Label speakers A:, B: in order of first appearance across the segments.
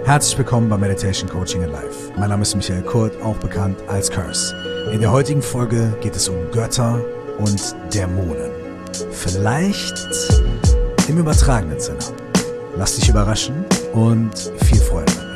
A: Herzlich willkommen bei Meditation Coaching in Life. Mein Name ist Michael Kurt, auch bekannt als Curse. In der heutigen Folge geht es um Götter und Dämonen. Vielleicht im übertragenen Sinne. Lass dich überraschen und viel Freude damit.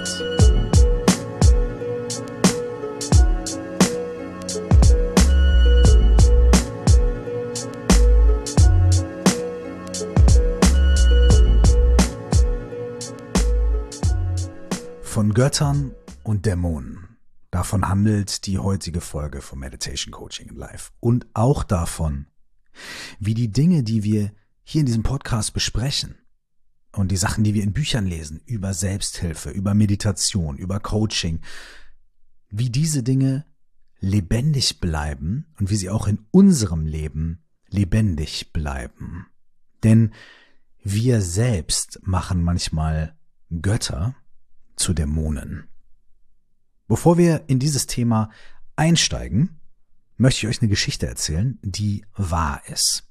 A: Von Göttern und Dämonen. Davon handelt die heutige Folge von Meditation Coaching in Life. Und auch davon, wie die Dinge, die wir hier in diesem Podcast besprechen und die Sachen, die wir in Büchern lesen, über Selbsthilfe, über Meditation, über Coaching, wie diese Dinge lebendig bleiben und wie sie auch in unserem Leben lebendig bleiben. Denn wir selbst machen manchmal Götter zu Dämonen. Bevor wir in dieses Thema einsteigen, möchte ich euch eine Geschichte erzählen, die wahr ist.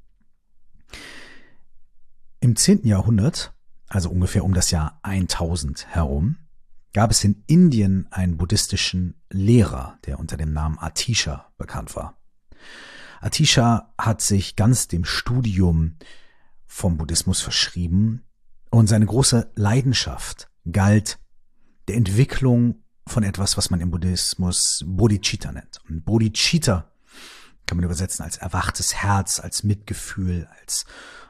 A: Im 10. Jahrhundert, also ungefähr um das Jahr 1000 herum, gab es in Indien einen buddhistischen Lehrer, der unter dem Namen Atisha bekannt war. Atisha hat sich ganz dem Studium vom Buddhismus verschrieben und seine große Leidenschaft galt der Entwicklung von etwas, was man im Buddhismus Bodhicitta nennt. Und Bodhicitta kann man übersetzen als erwachtes Herz, als Mitgefühl, als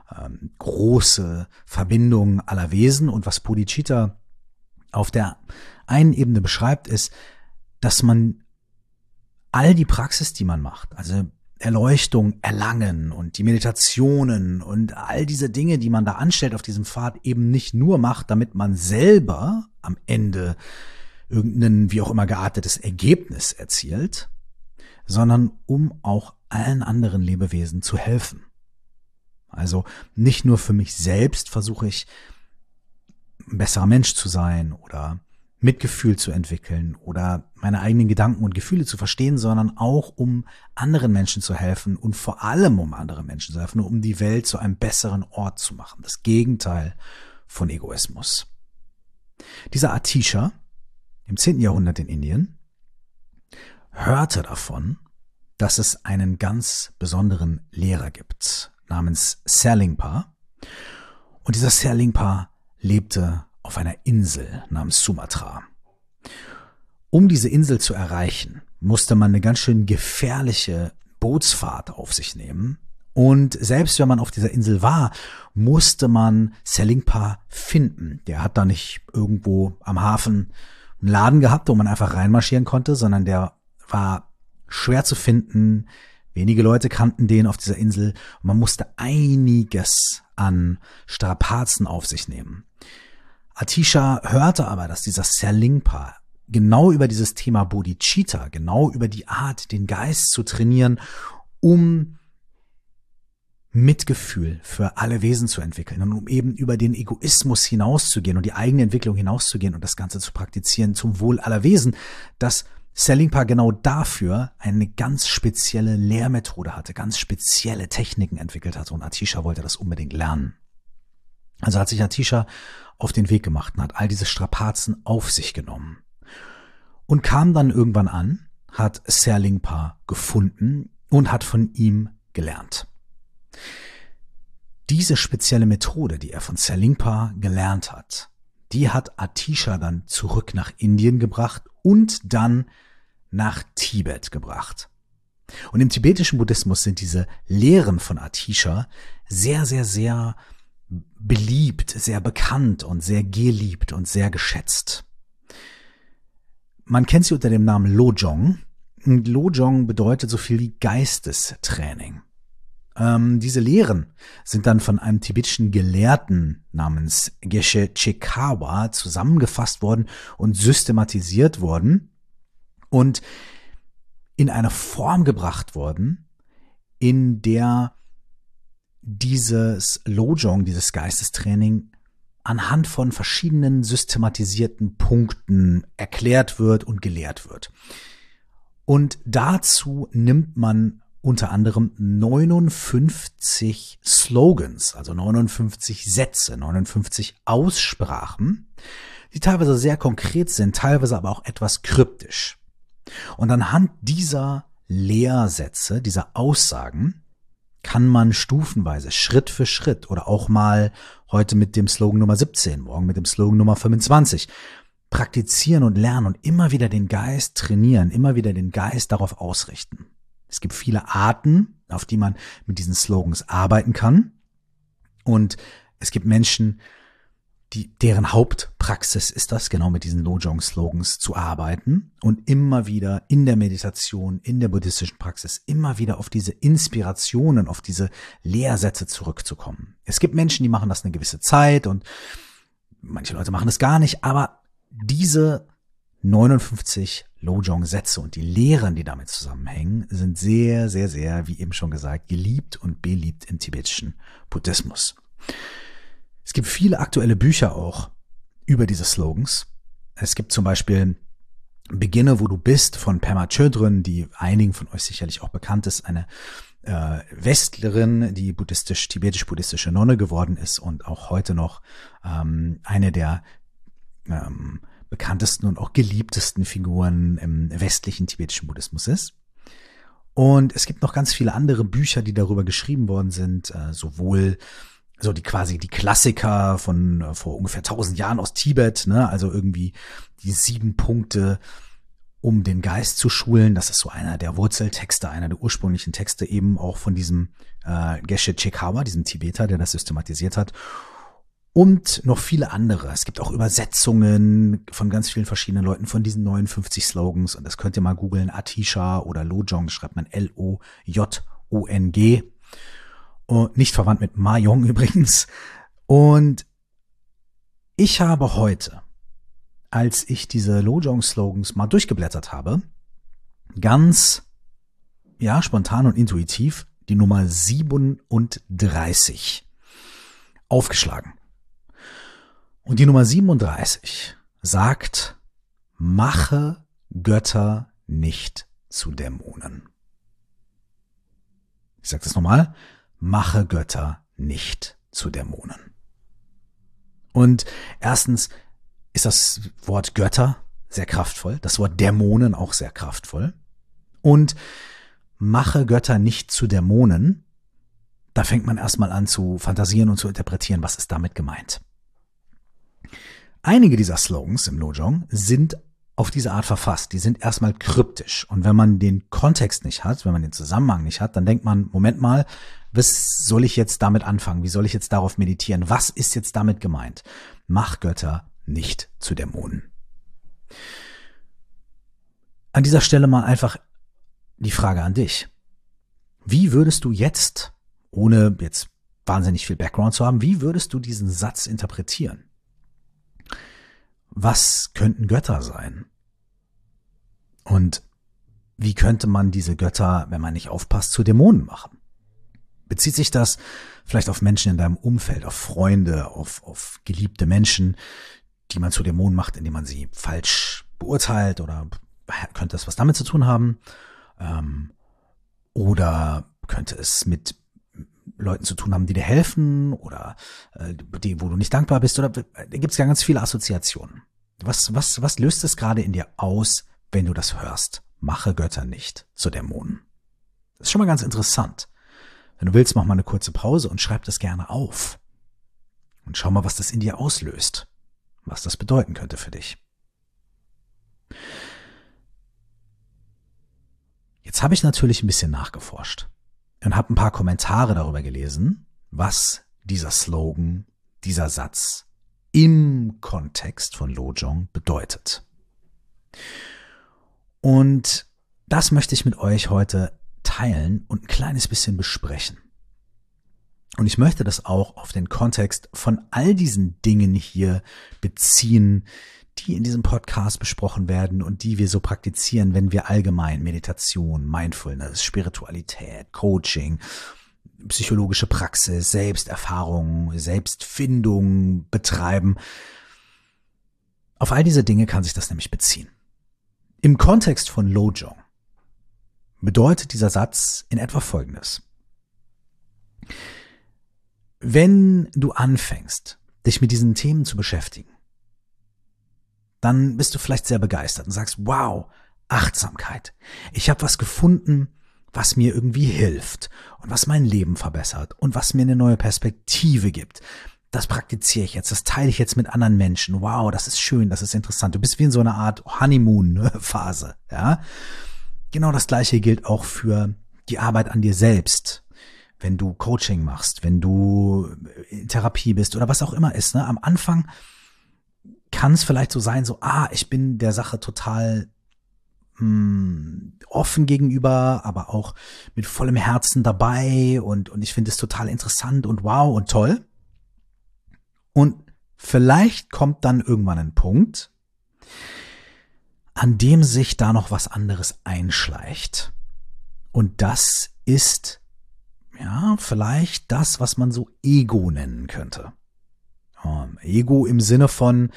A: große Verbindung aller Wesen. Und was Bodhicitta auf der einen Ebene beschreibt, ist, dass man all die Praxis, die man macht, also Erleuchtung erlangen und die Meditationen und all diese Dinge, die man da anstellt auf diesem Pfad, eben nicht nur macht, damit man selber am Ende irgendein wie auch immer geartetes Ergebnis erzielt, sondern um auch allen anderen Lebewesen zu helfen. Also nicht nur für mich selbst versuche ich, ein besserer Mensch zu sein oder Mitgefühl zu entwickeln oder meine eigenen Gedanken und Gefühle zu verstehen, sondern auch um anderen Menschen zu helfen und vor allem um anderen Menschen zu helfen, um die Welt zu einem besseren Ort zu machen. Das Gegenteil von Egoismus. Dieser Atisha im 10. Jahrhundert in Indien hörte davon, dass es einen ganz besonderen Lehrer gibt, namens Salingpa. Und dieser Salingpa lebte auf einer Insel namens Sumatra. Um diese Insel zu erreichen, musste man eine ganz schön gefährliche Bootsfahrt auf sich nehmen. Und selbst wenn man auf dieser Insel war, musste man Salingpa finden. Der hat da nicht irgendwo am Hafen einen Laden gehabt, wo man einfach reinmarschieren konnte, sondern der war schwer zu finden. Wenige Leute kannten den auf dieser Insel. Und man musste einiges an Strapazen auf sich nehmen. Atisha hörte aber, dass dieser Salingpa genau über dieses Thema Bodhicitta, genau über die Art, den Geist zu trainieren, um Mitgefühl für alle Wesen zu entwickeln und um eben über den Egoismus hinauszugehen und die eigene Entwicklung hinauszugehen und das Ganze zu praktizieren zum Wohl aller Wesen, dass Salingpa genau dafür eine ganz spezielle Lehrmethode hatte, ganz spezielle Techniken entwickelt hatte und Atisha wollte das unbedingt lernen. Also hat sich Atisha auf den Weg gemacht und hat all diese Strapazen auf sich genommen und kam dann irgendwann an, hat Salingpa gefunden und hat von ihm gelernt. Diese spezielle Methode, die er von Salingpa gelernt hat, die hat Atisha dann zurück nach Indien gebracht und dann nach Tibet gebracht. Und im tibetischen Buddhismus sind diese Lehren von Atisha sehr, sehr, sehr beliebt, sehr bekannt und sehr geliebt und sehr geschätzt. Man kennt sie unter dem Namen Lojong. Und Lojong bedeutet so viel wie Geistestraining. Diese Lehren sind dann von einem tibetischen Gelehrten namens Geshe Chekawa zusammengefasst worden und systematisiert worden und in eine Form gebracht worden, in der dieses Lojong, dieses Geistestraining anhand von verschiedenen systematisierten Punkten erklärt wird und gelehrt wird. Und dazu nimmt man unter anderem 59 Slogans, also 59 Sätze, 59 Aussprachen, die teilweise sehr konkret sind, teilweise aber auch etwas kryptisch. Und anhand dieser Lehrsätze, dieser Aussagen, kann man stufenweise, Schritt für Schritt oder auch mal heute mit dem Slogan Nummer 17, morgen mit dem Slogan Nummer 25, praktizieren und lernen und immer wieder den Geist trainieren, immer wieder den Geist darauf ausrichten. Es gibt viele Arten, auf die man mit diesen Slogans arbeiten kann. Und es gibt Menschen, deren Hauptpraxis ist das, genau mit diesen Lojong-Slogans zu arbeiten und immer wieder in der Meditation, in der buddhistischen Praxis, immer wieder auf diese Inspirationen, auf diese Lehrsätze zurückzukommen. Es gibt Menschen, die machen das eine gewisse Zeit und manche Leute machen es gar nicht, aber diese 59 Lojong-Sätze und die Lehren, die damit zusammenhängen, sind sehr, sehr, sehr, wie eben schon gesagt, geliebt und beliebt im tibetischen Buddhismus. Es gibt viele aktuelle Bücher auch über diese Slogans. Es gibt zum Beispiel Beginne, wo du bist von Pema Chodron, die einigen von euch sicherlich auch bekannt ist, eine Westlerin, die tibetisch-buddhistische Nonne geworden ist und auch heute noch eine der bekanntesten und auch geliebtesten Figuren im westlichen tibetischen Buddhismus ist. Und es gibt noch ganz viele andere Bücher, die darüber geschrieben worden sind, sowohl so die Klassiker von vor ungefähr 1000 Jahren aus Tibet, ne, also irgendwie die 7 Punkte, um den Geist zu schulen. Das ist so einer der Wurzeltexte, einer der ursprünglichen Texte eben auch von diesem Geshe Chekawa, diesem Tibeter, der das systematisiert hat. Und noch viele andere. Es gibt auch Übersetzungen von ganz vielen verschiedenen Leuten von diesen 59 Slogans. Und das könnt ihr mal googeln. Atisha oder Lojong, das schreibt man Lojong. Und nicht verwandt mit Mahjong übrigens. Und ich habe heute, als ich diese Lojong-Slogans mal durchgeblättert habe, ganz spontan und intuitiv die Nummer 37 aufgeschlagen. Und die Nummer 37 sagt, mache Götter nicht zu Dämonen. Ich sage das nochmal, mache Götter nicht zu Dämonen. Und erstens ist das Wort Götter sehr kraftvoll, das Wort Dämonen auch sehr kraftvoll. Und mache Götter nicht zu Dämonen, da fängt man erstmal an zu fantasieren und zu interpretieren, was ist damit gemeint. Einige dieser Slogans im Lojong sind auf diese Art verfasst. Die sind erstmal kryptisch. Und wenn man den Kontext nicht hat, wenn man den Zusammenhang nicht hat, dann denkt man, Moment mal, was soll ich jetzt damit anfangen? Wie soll ich jetzt darauf meditieren? Was ist jetzt damit gemeint? Mach Götter nicht zu Dämonen. An dieser Stelle mal einfach die Frage an dich. Wie würdest du jetzt, ohne jetzt wahnsinnig viel Background zu haben, wie würdest du diesen Satz interpretieren? Was könnten Götter sein? Und wie könnte man diese Götter, wenn man nicht aufpasst, zu Dämonen machen? Bezieht sich das vielleicht auf Menschen in deinem Umfeld, auf Freunde, auf geliebte Menschen, die man zu Dämonen macht, indem man sie falsch beurteilt, oder könnte es was damit zu tun haben? Oder könnte es mit Leuten zu tun haben, die dir helfen, oder wo du nicht dankbar bist, oder da gibt es ja ganz viele Assoziationen. Was löst es gerade in dir aus, wenn du das hörst? Mache Götter nicht zu Dämonen. Das ist schon mal ganz interessant. Wenn du willst, mach mal eine kurze Pause und schreib das gerne auf. Und schau mal, was das in dir auslöst. Was das bedeuten könnte für dich. Jetzt habe ich natürlich ein bisschen nachgeforscht und habe ein paar Kommentare darüber gelesen, was dieser Slogan, dieser Satz im Kontext von Lojong bedeutet. Und das möchte ich mit euch heute teilen und ein kleines bisschen besprechen. Und ich möchte das auch auf den Kontext von all diesen Dingen hier beziehen, die in diesem Podcast besprochen werden und die wir so praktizieren, wenn wir allgemein Meditation, Mindfulness, Spiritualität, Coaching, psychologische Praxis, Selbsterfahrung, Selbstfindung betreiben. Auf all diese Dinge kann sich das nämlich beziehen. Im Kontext von Lojong bedeutet dieser Satz in etwa Folgendes. Wenn du anfängst, dich mit diesen Themen zu beschäftigen, dann bist du vielleicht sehr begeistert und sagst, wow, Achtsamkeit. Ich habe was gefunden, was mir irgendwie hilft und was mein Leben verbessert und was mir eine neue Perspektive gibt. Das praktiziere ich jetzt, das teile ich jetzt mit anderen Menschen. Wow, das ist schön, das ist interessant. Du bist wie in so einer Art Honeymoon-Phase, ja. Genau das Gleiche gilt auch für die Arbeit an dir selbst. Wenn du Coaching machst, wenn du in Therapie bist oder was auch immer ist, ne? Am Anfang kann es vielleicht so sein, so, ich bin der Sache total offen gegenüber, aber auch mit vollem Herzen dabei und ich finde es total interessant und wow und toll. Und vielleicht kommt dann irgendwann ein Punkt, an dem sich da noch was anderes einschleicht. Und das ist, ja, vielleicht das, was man so Ego nennen könnte. Ego im Sinne von,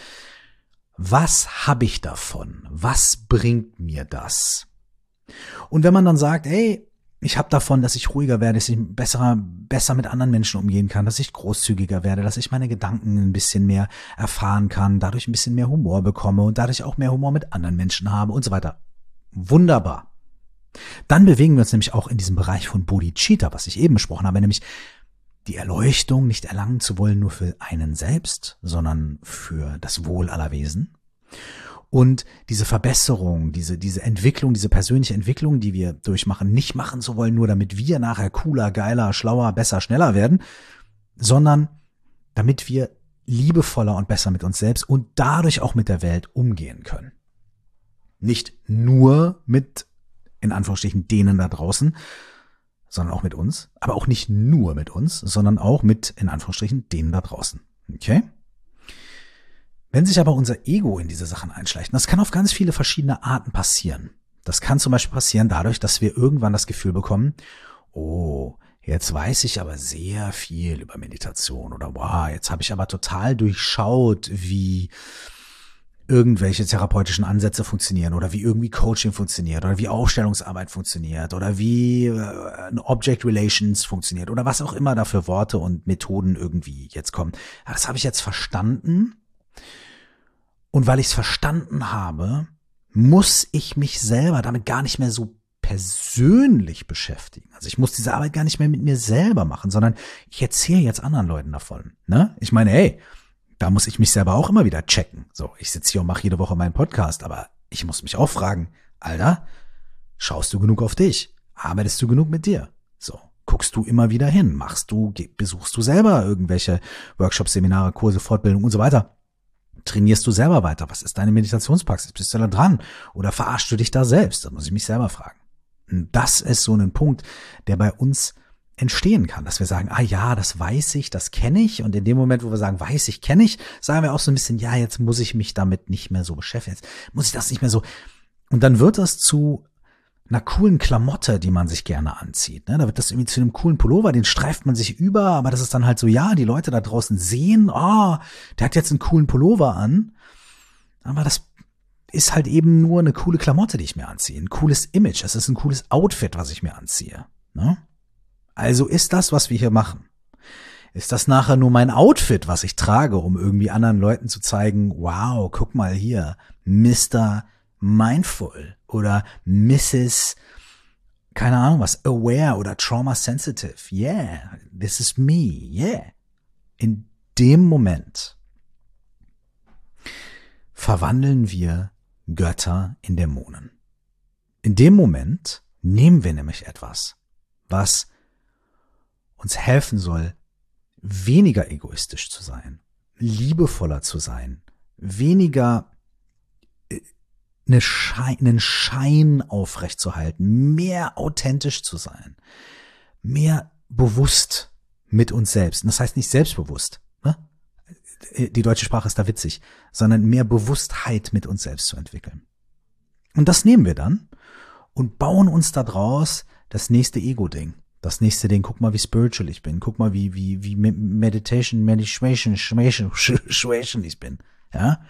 A: was habe ich davon? Was bringt mir das? Und wenn man dann sagt, hey, ich habe davon, dass ich ruhiger werde, dass ich besser mit anderen Menschen umgehen kann, dass ich großzügiger werde, dass ich meine Gedanken ein bisschen mehr erfahren kann, dadurch ein bisschen mehr Humor bekomme und dadurch auch mehr Humor mit anderen Menschen habe und so weiter. Wunderbar. Dann bewegen wir uns nämlich auch in diesem Bereich von Bodhicitta, was ich eben besprochen habe, nämlich die Erleuchtung nicht erlangen zu wollen nur für einen selbst, sondern für das Wohl aller Wesen. Und diese Verbesserung, diese Entwicklung, diese persönliche Entwicklung, die wir durchmachen, nicht machen zu wollen, nur damit wir nachher cooler, geiler, schlauer, besser, schneller werden, sondern damit wir liebevoller und besser mit uns selbst und dadurch auch mit der Welt umgehen können. Nicht nur mit, in Anführungsstrichen, denen da draußen, sondern auch mit uns, aber auch nicht nur mit uns, sondern auch mit, in Anführungsstrichen, denen da draußen. Okay? Wenn sich aber unser Ego in diese Sachen einschleicht, das kann auf ganz viele verschiedene Arten passieren. Das kann zum Beispiel passieren dadurch, dass wir irgendwann das Gefühl bekommen, oh, jetzt weiß ich aber sehr viel über Meditation oder wow, jetzt habe ich aber total durchschaut, wie irgendwelche therapeutischen Ansätze funktionieren oder wie irgendwie Coaching funktioniert oder wie Aufstellungsarbeit funktioniert oder wie Object Relations funktioniert oder was auch immer da für Worte und Methoden irgendwie jetzt kommen. Ja, das habe ich jetzt verstanden und weil ich es verstanden habe, muss ich mich selber damit gar nicht mehr so persönlich beschäftigen. Also ich muss diese Arbeit gar nicht mehr mit mir selber machen, sondern ich erzähle jetzt anderen Leuten davon. Ne? Ich meine, hey, da muss ich mich selber auch immer wieder checken. So, ich sitze hier und mache jede Woche meinen Podcast, aber ich muss mich auch fragen, Alter, schaust du genug auf dich? Arbeitest du genug mit dir? So, guckst du immer wieder hin? Besuchst du selber irgendwelche Workshops, Seminare, Kurse, Fortbildung und so weiter? Trainierst du selber weiter? Was ist deine Meditationspraxis? Bist du da dran? Oder verarschst du dich da selbst? Da muss ich mich selber fragen. Und das ist so ein Punkt, der bei uns entstehen kann, dass wir sagen, ja, das weiß ich, das kenne ich und in dem Moment, wo wir sagen, weiß ich, kenne ich, sagen wir auch so ein bisschen, ja, jetzt muss ich mich damit nicht mehr so beschäftigen, jetzt muss ich das nicht mehr so und dann wird das zu einer coolen Klamotte, die man sich gerne anzieht, ne? Da wird das irgendwie zu einem coolen Pullover, den streift man sich über, aber das ist dann halt so, ja, die Leute da draußen sehen, der hat jetzt einen coolen Pullover an, aber das ist halt eben nur eine coole Klamotte, die ich mir anziehe, ein cooles Image, es ist ein cooles Outfit, was ich mir anziehe, ne? Also ist das, was wir hier machen, ist das nachher nur mein Outfit, was ich trage, um irgendwie anderen Leuten zu zeigen, wow, guck mal hier, Mr. Mindful oder Mrs. keine Ahnung was, Aware oder Trauma Sensitive. Yeah, this is me, yeah. In dem Moment verwandeln wir Götter in Dämonen. In dem Moment nehmen wir nämlich etwas, was uns helfen soll, weniger egoistisch zu sein, liebevoller zu sein, weniger einen Schein aufrechtzuerhalten, mehr authentisch zu sein, mehr bewusst mit uns selbst. Und das heißt nicht selbstbewusst, ne? Die deutsche Sprache ist da witzig, sondern mehr Bewusstheit mit uns selbst zu entwickeln. Und das nehmen wir dann und bauen uns da draus das nächste Ego-Ding. Das nächste Ding, guck mal, wie spiritual ich bin. Guck mal, wie Meditation ich bin. Ja?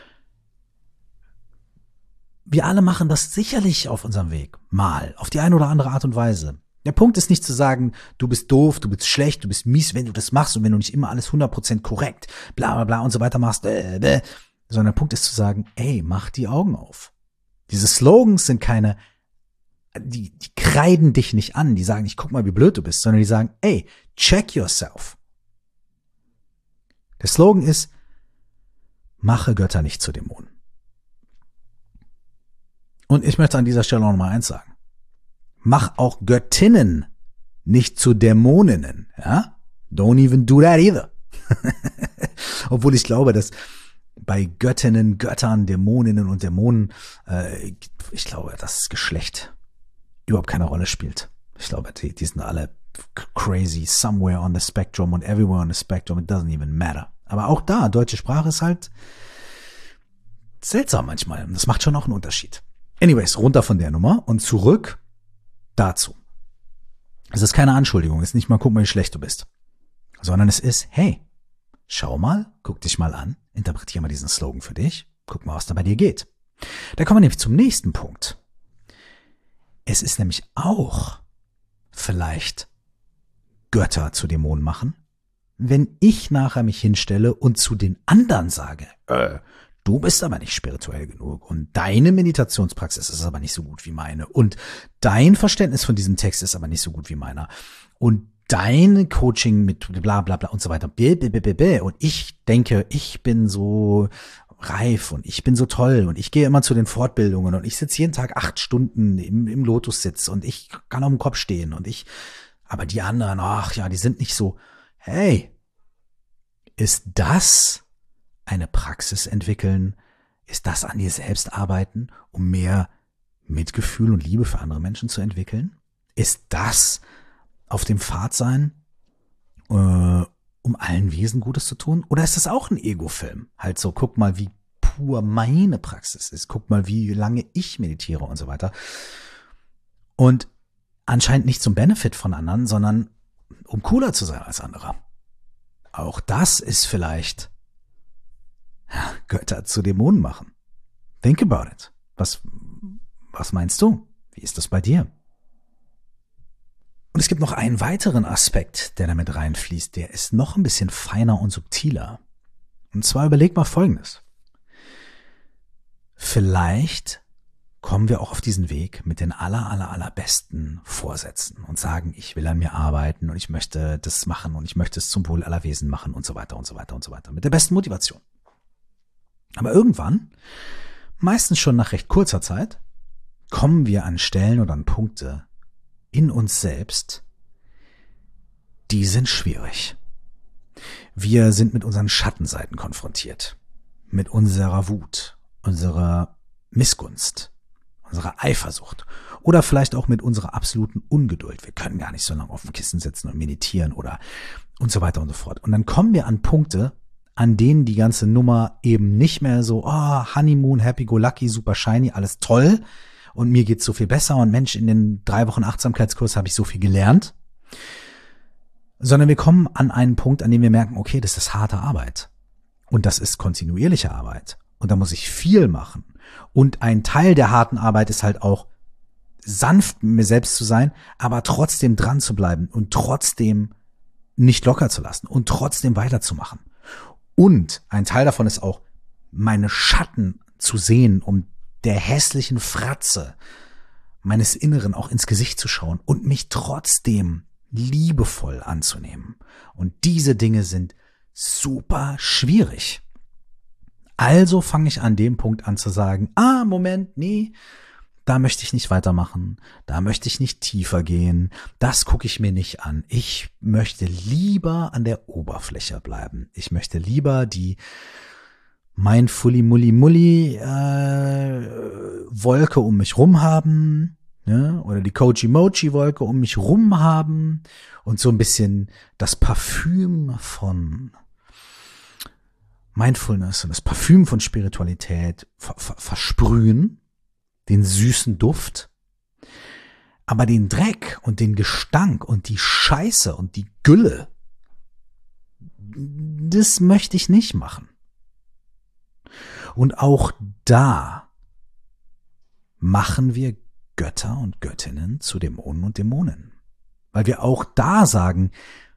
A: Wir alle machen das sicherlich auf unserem Weg. Mal. Auf die eine oder andere Art und Weise. Der Punkt ist nicht zu sagen, du bist doof, du bist schlecht, du bist mies, wenn du das machst und wenn du nicht immer alles 100% korrekt, bla bla bla und so weiter machst, sondern der Punkt ist zu sagen, ey, mach die Augen auf. Diese Slogans sind keine, die kreiden dich nicht an, die sagen nicht, guck mal, wie blöd du bist, sondern die sagen, ey, check yourself. Der Slogan ist, mache Götter nicht zu Dämonen. Und ich möchte an dieser Stelle noch mal eins sagen. Mach auch Göttinnen nicht zu Dämoninnen, ja? Don't even do that either. Obwohl ich glaube, dass bei Göttinnen, Göttern, Dämoninnen und Dämonen, ich glaube, dass das Geschlecht überhaupt keine Rolle spielt. Ich glaube, die sind alle crazy, somewhere on the spectrum und everywhere on the spectrum, it doesn't even matter. Aber auch da, deutsche Sprache ist halt seltsam manchmal. Das macht schon auch einen Unterschied. Anyways, runter von der Nummer und zurück dazu. Es ist keine Anschuldigung, es ist nicht mal, guck mal, wie schlecht du bist. Sondern es ist, hey, schau mal, guck dich mal an, interpretiere mal diesen Slogan für dich, guck mal, was da bei dir geht. Da kommen wir nämlich zum nächsten Punkt. Es ist nämlich auch vielleicht Götter zu Dämonen machen, wenn ich nachher mich hinstelle und zu den anderen sage, du bist aber nicht spirituell genug und deine Meditationspraxis ist aber nicht so gut wie meine und dein Verständnis von diesem Text ist aber nicht so gut wie meiner und dein Coaching mit bla bla bla und so weiter. Und ich denke, ich bin so reif und ich bin so toll und ich gehe immer zu den Fortbildungen und ich sitze jeden Tag 8 Stunden im Lotussitz und ich kann auf dem Kopf stehen aber die anderen, ach ja, die sind nicht so. Hey, ist das eine Praxis entwickeln? Ist das an dir selbst arbeiten, um mehr Mitgefühl und Liebe für andere Menschen zu entwickeln? Ist das auf dem Pfad sein, um allen Wesen Gutes zu tun? Oder ist das auch ein Ego-Film? Halt so, guck mal, wie pur meine Praxis ist. Guck mal, wie lange ich meditiere und so weiter. Und anscheinend nicht zum Benefit von anderen, sondern um cooler zu sein als andere. Auch das ist vielleicht Götter zu Dämonen machen. Think about it. Was meinst du? Wie ist das bei dir? Und es gibt noch einen weiteren Aspekt, der damit reinfließt, der ist noch ein bisschen feiner und subtiler. Und zwar überleg mal Folgendes. Vielleicht kommen wir auch auf diesen Weg mit den allerbesten Vorsätzen und sagen, ich will an mir arbeiten und ich möchte das machen und ich möchte es zum Wohl aller Wesen machen und so weiter und so weiter und so weiter. Mit der besten Motivation. Aber irgendwann, meistens schon nach recht kurzer Zeit, kommen wir an Stellen oder an Punkte in uns selbst, die sind schwierig. Wir sind mit unseren Schattenseiten konfrontiert. Mit unserer Wut, unserer Missgunst, unserer Eifersucht oder vielleicht auch mit unserer absoluten Ungeduld. Wir können gar nicht so lange auf dem Kissen sitzen und meditieren oder und so weiter und so fort. Und dann kommen wir an Punkte, an denen die ganze Nummer eben nicht mehr so, Honeymoon, happy go lucky, super shiny, alles toll und mir geht's so viel besser und Mensch, in den 3 Wochen Achtsamkeitskurs habe ich so viel gelernt, sondern wir kommen an einen Punkt, an dem wir merken, okay, das ist harte Arbeit und das ist kontinuierliche Arbeit und da muss ich viel machen. Und ein Teil der harten Arbeit ist halt auch, sanft mit mir selbst zu sein, aber trotzdem dran zu bleiben und trotzdem nicht locker zu lassen und trotzdem weiterzumachen. Und ein Teil davon ist auch, meine Schatten zu sehen, um der hässlichen Fratze meines Inneren auch ins Gesicht zu schauen und mich trotzdem liebevoll anzunehmen. Und diese Dinge sind super schwierig. Also fange ich an dem Punkt an zu sagen, Moment, nee, da möchte ich nicht weitermachen, da möchte ich nicht tiefer gehen, das gucke ich mir nicht an. Ich möchte lieber an der Oberfläche bleiben. Ich möchte lieber die Mindfully-Mulli-Mulli Wolke um mich rum haben, ne? Oder die Koji-Mochi-Wolke um mich rum haben und so ein bisschen das Parfüm von Mindfulness und das Parfüm von Spiritualität versprühen, den süßen Duft, aber den Dreck und den Gestank und die Scheiße und die Gülle, das möchte ich nicht machen. Und auch da machen wir Götter und Göttinnen zu Dämonen und Dämonen. Weil wir auch da sagen,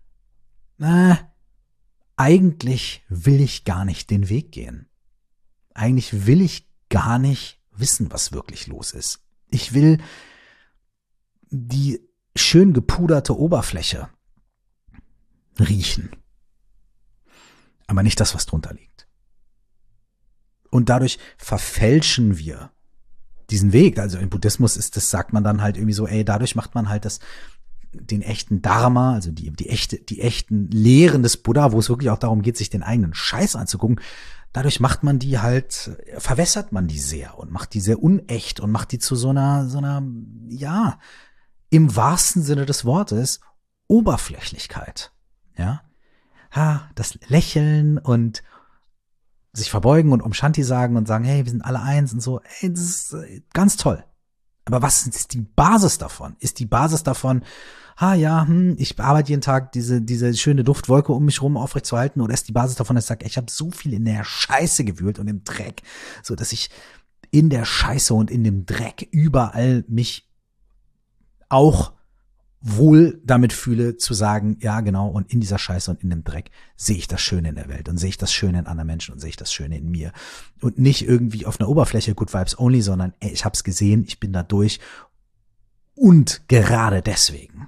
A: eigentlich will ich gar nicht den Weg gehen. eigentlich will ich gar nicht wissen, was wirklich los ist. Ich will die schön gepuderte Oberfläche riechen, aber nicht das, was drunter liegt. Und dadurch verfälschen wir diesen Weg. Also im Buddhismus sagt man dann halt irgendwie so, dadurch macht man halt den echten Dharma, also die echten Lehren des Buddha, wo es wirklich auch darum geht, sich den eigenen Scheiß anzugucken. Dadurch macht man die halt, verwässert man die sehr und macht die sehr unecht und macht die zu so einer, ja, im wahrsten Sinne des Wortes, Oberflächlichkeit. Ja, das Lächeln und sich verbeugen und Shanti sagen und sagen, hey, wir sind alle eins und so, das ist ganz toll. Aber was ist die Basis davon? Ist die Basis davon, ich arbeite jeden Tag diese schöne Duftwolke um mich rum aufrechtzuerhalten, oder ist die Basis davon, dass ich sage, ich habe so viel in der Scheiße gewühlt und im Dreck, so dass ich in der Scheiße und in dem Dreck überall mich auch wohl damit fühle, zu sagen, ja genau, und in dieser Scheiße und in dem Dreck sehe ich das Schöne in der Welt und sehe ich das Schöne in anderen Menschen und sehe ich das Schöne in mir. Und nicht irgendwie auf einer Oberfläche Good Vibes Only, sondern ich habe es gesehen, ich bin da durch und gerade deswegen.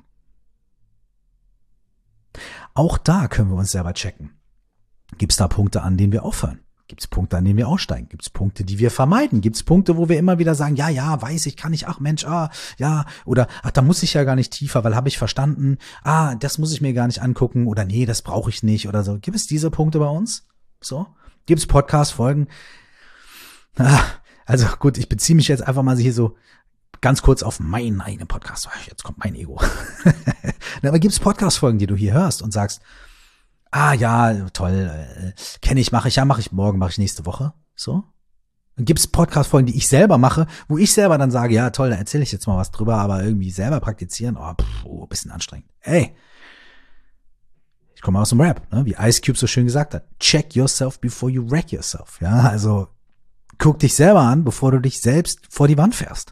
A: Auch da können wir uns selber checken. Gibt es da Punkte, an denen wir aufhören? Gibt es Punkte, an denen wir aussteigen? Gibt es Punkte, die wir vermeiden? Gibt es Punkte, wo wir immer wieder sagen, ja, weiß ich, kann ich, ach Mensch, ja, oder ach, da muss ich ja gar nicht tiefer, weil habe ich verstanden, das muss ich mir gar nicht angucken, oder nee, das brauche ich nicht, oder so. Gibt es diese Punkte bei uns? So? Gibt es Podcast-Folgen? Also gut, ich beziehe mich jetzt einfach mal hier so ganz kurz auf meinen eigenen Podcast. Jetzt kommt mein Ego. Aber gibt es Podcast-Folgen, die du hier hörst und sagst, ja, toll, kenne ich, mache ich morgen, mache ich nächste Woche, so? Und gibt es Podcast-Folgen, die ich selber mache, wo ich selber dann sage, ja, toll, da erzähle ich jetzt mal was drüber, aber irgendwie selber praktizieren, bisschen anstrengend. Ich komme aus dem Rap, ne? Wie Ice Cube so schön gesagt hat, check yourself before you wreck yourself, ja, also guck dich selber an, bevor du dich selbst vor die Wand fährst.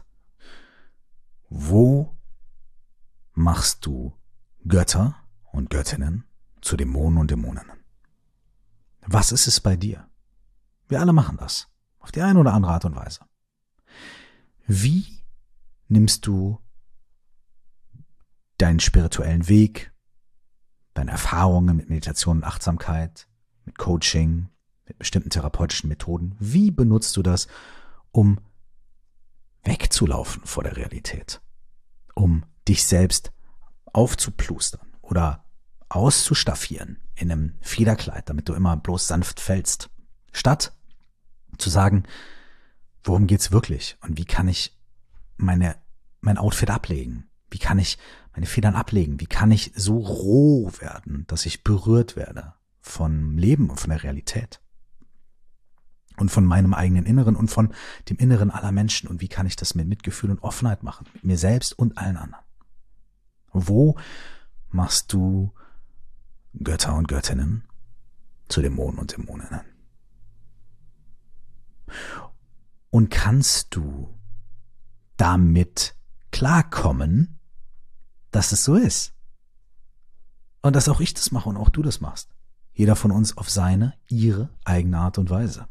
A: Wo machst du Götter und Göttinnen zu Dämonen und Dämoninnen? Was ist es bei dir? Wir alle machen das. Auf die eine oder andere Art und Weise. Wie nimmst du deinen spirituellen Weg, deine Erfahrungen mit Meditation und Achtsamkeit, mit Coaching, mit bestimmten therapeutischen Methoden, wie benutzt du das, um wegzulaufen vor der Realität? Um dich selbst aufzuplustern oder auszustaffieren in einem Federkleid, damit du immer bloß sanft fällst, statt zu sagen, worum geht's wirklich und wie kann ich mein Outfit ablegen? Wie kann ich meine Federn ablegen? Wie kann ich so roh werden, dass ich berührt werde vom Leben und von der Realität und von meinem eigenen Inneren und von dem Inneren aller Menschen? Und wie kann ich das mit Mitgefühl und Offenheit machen, mit mir selbst und allen anderen? Wo machst du Götter und Göttinnen zu Dämonen und Dämoninnen? Und kannst du damit klarkommen, dass es so ist? Und dass auch ich das mache und auch du das machst. Jeder von uns auf ihre eigene Art und Weise.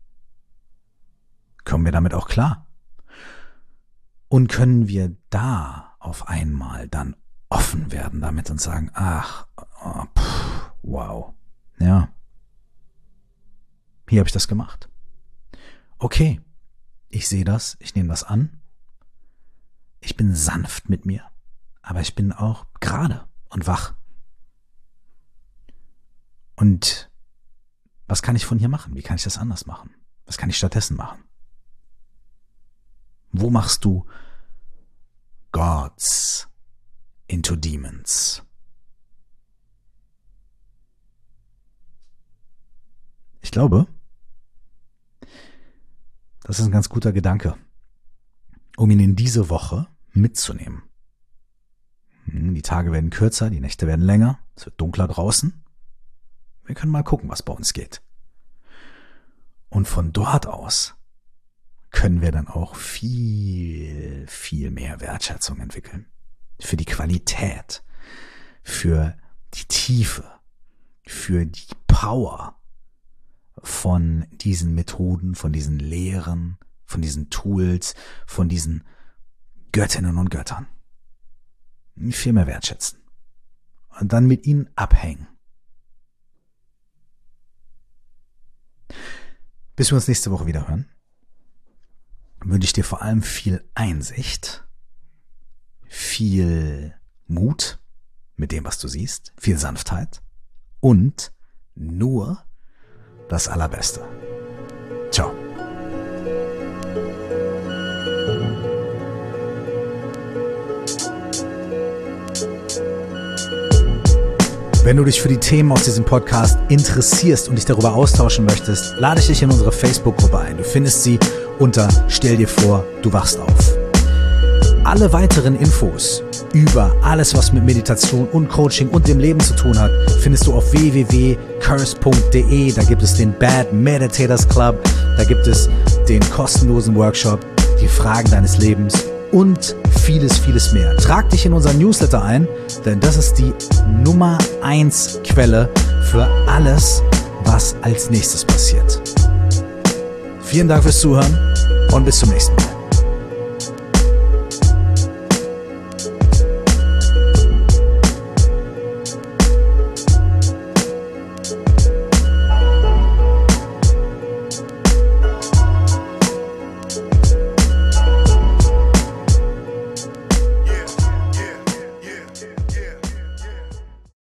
A: Kommen wir damit auch klar? Und können wir da auf einmal dann offen werden damit und sagen, wow, ja, hier habe ich das gemacht. Okay, ich sehe das, ich nehme das an, ich bin sanft mit mir, aber ich bin auch gerade und wach. Und was kann ich von hier machen? Wie kann ich das anders machen? Was kann ich stattdessen machen? Wo machst du Gods into Demons? Ich glaube, das ist ein ganz guter Gedanke, um ihn in diese Woche mitzunehmen. Die Tage werden kürzer, die Nächte werden länger, es wird dunkler draußen. Wir können mal gucken, was bei uns geht. Und von dort aus können wir dann auch viel, viel mehr Wertschätzung entwickeln. Für die Qualität, für die Tiefe, für die Power von diesen Methoden, von diesen Lehren, von diesen Tools, von diesen Göttinnen und Göttern viel mehr wertschätzen und dann mit ihnen abhängen. Bis wir uns nächste Woche wieder hören, wünsche ich dir vor allem viel Einsicht, viel Mut mit dem, was du siehst, viel Sanftheit und nur das Allerbeste. Ciao. Wenn du dich für die Themen aus diesem Podcast interessierst und dich darüber austauschen möchtest, lade ich dich in unsere Facebook-Gruppe ein. Du findest sie unter Stell dir vor, du wachst auf. Alle weiteren Infos über alles, was mit Meditation und Coaching und dem Leben zu tun hat, findest du auf www.curse.de. Da gibt es den Bad Meditators Club, da gibt es den kostenlosen Workshop, die Fragen deines Lebens und vieles, vieles mehr. Trag dich in unseren Newsletter ein, denn das ist die Nummer 1 Quelle für alles, was als nächstes passiert. Vielen Dank fürs Zuhören und bis zum nächsten Mal.